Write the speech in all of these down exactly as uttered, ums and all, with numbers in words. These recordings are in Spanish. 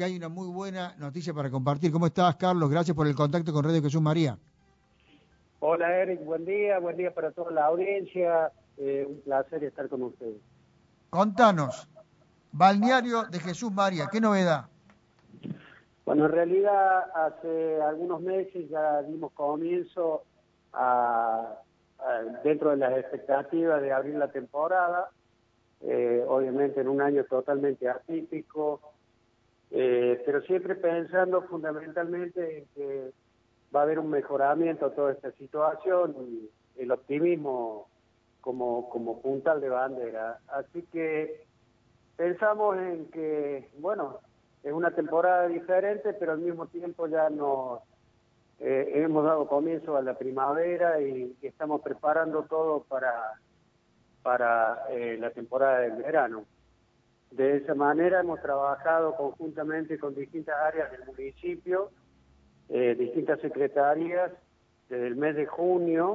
que hay una muy buena noticia para compartir. ¿Cómo estás, Carlos? Gracias por el contacto con Radio Jesús María. Hola, Eric, buen día, buen día para toda la audiencia. Eh, un placer estar con ustedes. Contanos, Balneario de Jesús María, ¿qué novedad? Bueno, en realidad hace algunos meses ya dimos comienzo a, a dentro de las expectativas de abrir la temporada, eh, obviamente en un año totalmente atípico, eh, pero siempre pensando fundamentalmente en que va a haber un mejoramiento a toda esta situación y el optimismo como, como puntal de bandera. Así que pensamos en que, bueno, es una temporada diferente, pero al mismo tiempo ya nos eh, hemos dado comienzo a la primavera y, y estamos preparando todo para, para eh, la temporada del verano. De esa manera hemos trabajado conjuntamente con distintas áreas del municipio, eh, distintas secretarías, desde el mes de junio,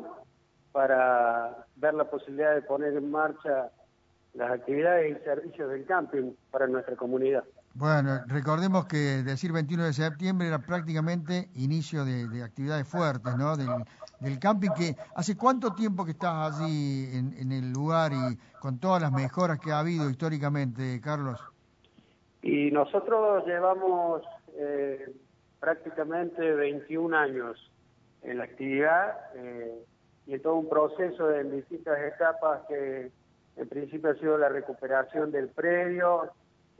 para ver la posibilidad de poner en marcha las actividades y servicios del camping para nuestra comunidad. Bueno, recordemos que decir veintiuno de septiembre era prácticamente inicio de, de actividades fuertes, ¿no? Del, del camping, que ¿hace cuánto tiempo que estás allí en, en el lugar y con todas las mejoras que ha habido históricamente, Carlos? Y nosotros llevamos eh, prácticamente veintiún años en la actividad eh, y en todo un proceso de distintas etapas que en principio ha sido la recuperación del predio,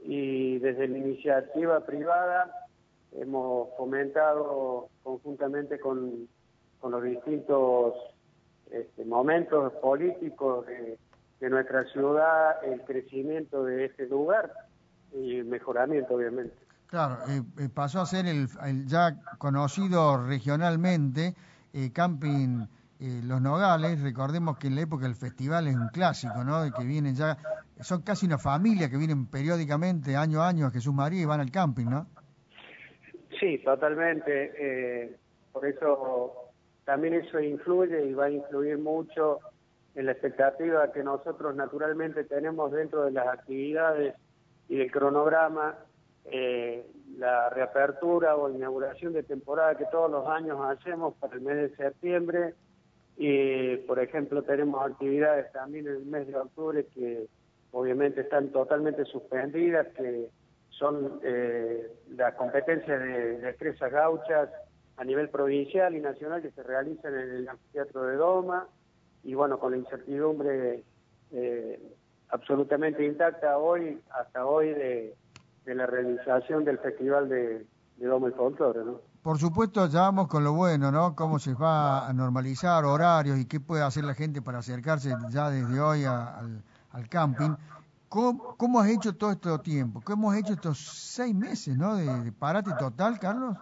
y desde la iniciativa privada hemos fomentado conjuntamente con, con los distintos este, momentos políticos de, de nuestra ciudad el crecimiento de este lugar y el mejoramiento, obviamente. Claro, eh, eh, pasó a ser el, el ya conocido regionalmente eh, camping eh, Los Nogales. Recordemos que en la época del festival es un clásico, ¿no? De que vienen ya, son casi una familia que vienen periódicamente, año a año, a Jesús María y van al camping, ¿no? Sí, totalmente. Eh, por eso también eso influye y va a influir mucho en la expectativa que nosotros naturalmente tenemos dentro de las actividades y del cronograma. Eh, la reapertura o inauguración de temporada que todos los años hacemos para el mes de septiembre, y por ejemplo tenemos actividades también en el mes de octubre que obviamente están totalmente suspendidas, que son eh, las competencias de destrezas gauchas a nivel provincial y nacional que se realizan en el anfiteatro de Doma, y bueno, con la incertidumbre eh, absolutamente intacta hoy, hasta hoy, de de la realización del Festival de, de Doma y Folclore, ¿no? Por supuesto, ya vamos con lo bueno, ¿no? Cómo se va a normalizar horarios y qué puede hacer la gente para acercarse ya desde hoy a, al, al camping. ¿Cómo, ¿Cómo has hecho todo este tiempo? ¿Cómo has hecho estos seis meses, ¿no? De, de parate total, Carlos.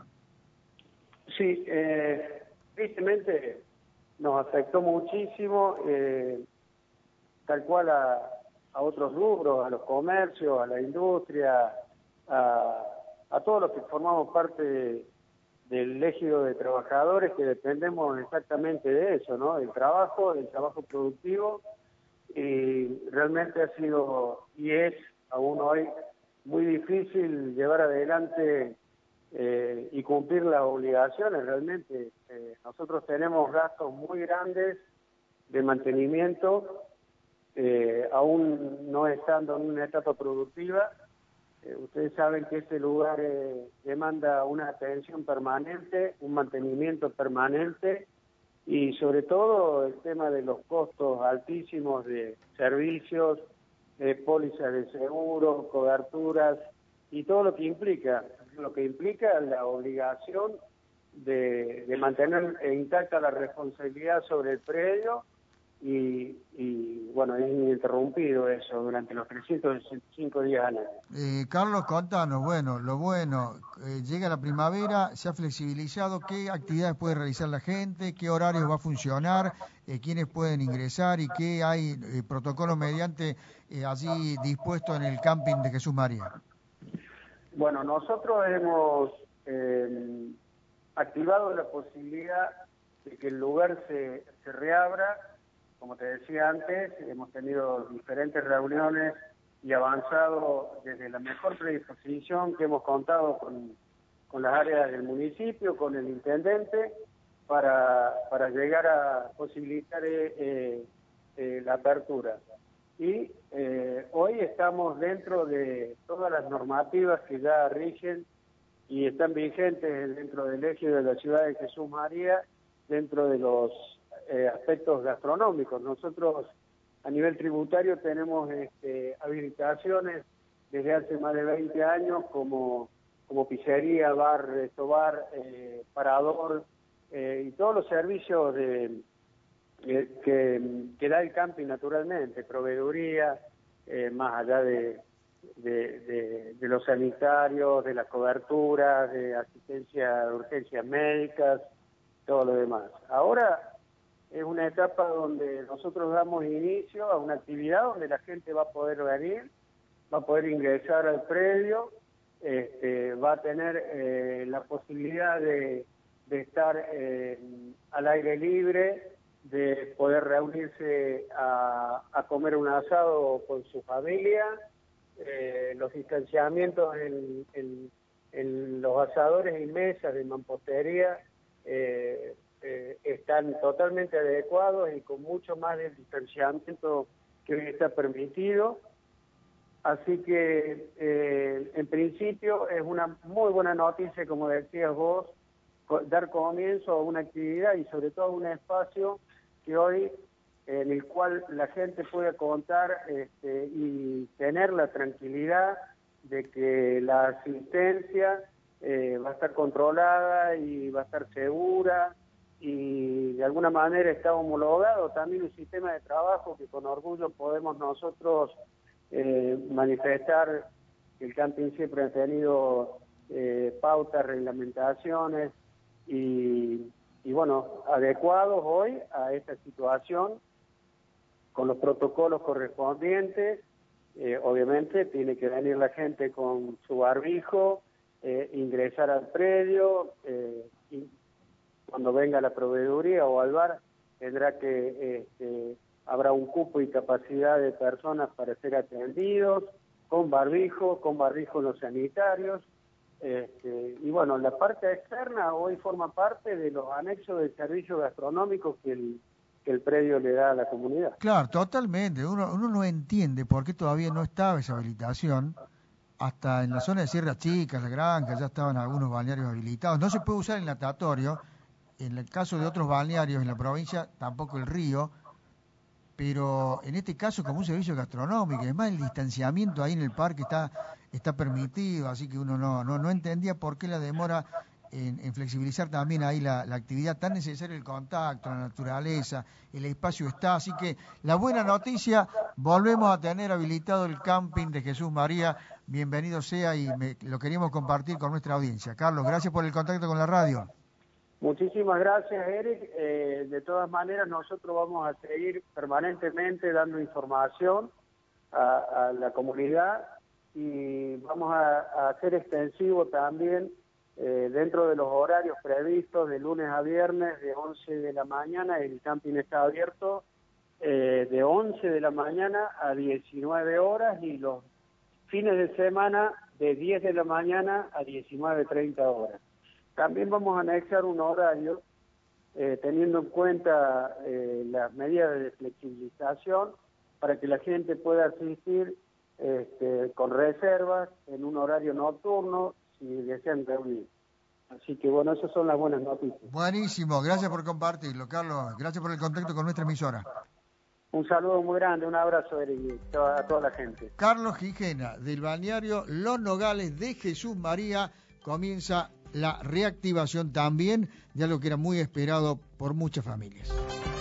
Sí, eh, tristemente nos afectó muchísimo, eh, tal cual a, a otros rubros, a los comercios, a la industria, a, a todos los que formamos parte de, del ejido de trabajadores que dependemos exactamente de eso, ¿no? Del trabajo, del trabajo productivo, y realmente ha sido y es aún hoy muy difícil llevar adelante eh, y cumplir las obligaciones. Realmente eh, nosotros tenemos gastos muy grandes de mantenimiento, eh, aún no estando en una etapa productiva. Eh, ustedes saben que este lugar eh, demanda una atención permanente, un mantenimiento permanente, y sobre todo el tema de los costos altísimos de servicios, eh, pólizas de seguro, coberturas y todo lo que implica, lo que implica la obligación de, de mantener intacta la responsabilidad sobre el predio. Y, y bueno, es ininterrumpido eso durante los trescientos sesenta y cinco días al año. Eh, Carlos, contanos, bueno, lo bueno, eh, llega la primavera, se ha flexibilizado, ¿qué actividades puede realizar la gente? ¿Qué horarios va a funcionar? Eh, ¿Quiénes pueden ingresar? ¿Y qué hay eh, protocolo mediante eh, allí dispuesto en el camping de Jesús María? Bueno, nosotros hemos eh, activado la posibilidad de que el lugar se, se reabra. Como te decía antes, hemos tenido diferentes reuniones y avanzado desde la mejor predisposición que hemos contado con, con las áreas del municipio, con el intendente, para, para llegar a posibilitar eh, eh, la apertura. Y eh, hoy estamos dentro de todas las normativas que ya rigen y están vigentes dentro del eje de la ciudad de Jesús María, dentro de los eh, aspectos gastronómicos. Nosotros a nivel tributario tenemos este, habilitaciones desde hace más de veinte años como, como pizzería, bar, restobar, eh, parador eh, y todos los servicios de... Que, que da el camping naturalmente, proveeduría, eh, más allá de, de, de, de los sanitarios, de las coberturas, de asistencia de urgencias médicas, todo lo demás. Ahora es una etapa donde nosotros damos inicio a una actividad donde la gente va a poder venir, va a poder ingresar al predio, este, va a tener eh, la posibilidad de, de estar eh, al aire libre, de poder reunirse a, a comer un asado con su familia, eh, los distanciamientos en, en, en los asadores y mesas de mampostería eh, eh, están totalmente adecuados y con mucho más del distanciamiento que hoy está permitido. Así que eh, en principio es una muy buena noticia, como decías vos, dar comienzo a una actividad y sobre todo a un espacio que hoy en el cual la gente puede contar este, y tener la tranquilidad de que la asistencia eh, va a estar controlada y va a estar segura y de alguna manera está homologado también un sistema de trabajo que con orgullo podemos nosotros eh, manifestar que el camping siempre ha tenido eh, pautas, reglamentaciones y y bueno, adecuados hoy a esta situación, con los protocolos correspondientes. Eh, obviamente tiene que venir la gente con su barbijo, eh, ingresar al predio, eh, y cuando venga la proveeduría o al bar, tendrá que, este, habrá un cupo y capacidad de personas para ser atendidos, con barbijo, con barbijo en los sanitarios. Este, y bueno, la parte externa hoy forma parte de los anexos del servicio gastronómico que el, que el predio le da a la comunidad. Claro, totalmente. Uno, uno no entiende por qué todavía no estaba esa habilitación. Hasta en la zona de Sierra Chica, La Granja, ya estaban algunos balnearios habilitados. No se puede usar el natatorio. En el caso de otros balnearios en la provincia, tampoco el río. Pero en este caso como un servicio gastronómico, además el distanciamiento ahí en el parque está está permitido, así que uno no no, no entendía por qué la demora en, en flexibilizar también ahí la, la actividad tan necesaria, el contacto, la naturaleza, el espacio está, así que la buena noticia, volvemos a tener habilitado el camping de Jesús María, bienvenido sea y me, lo queríamos compartir con nuestra audiencia. Carlos, gracias por el contacto con la radio. Muchísimas gracias, Eric. Eh, de todas maneras, nosotros vamos a seguir permanentemente dando información a, a la comunidad y vamos a, a hacer extensivo también eh, dentro de los horarios previstos de lunes a viernes de once de la mañana. El camping está abierto eh, de once de la mañana a diecinueve horas y los fines de semana de diez de la mañana a diecinueve treinta horas. También vamos a anexar un horario, eh, teniendo en cuenta eh, las medidas de flexibilización, para que la gente pueda asistir este, con reservas en un horario nocturno, si desean reunir. Así que bueno, esas son las buenas noticias. Buenísimo, gracias por compartirlo, Carlos. Gracias por el contacto con nuestra emisora. Un saludo muy grande, un abrazo, Eric, a toda la gente. Carlos Gijena, del balneario Los Nogales de Jesús María, comienza la reactivación también de algo que era muy esperado por muchas familias.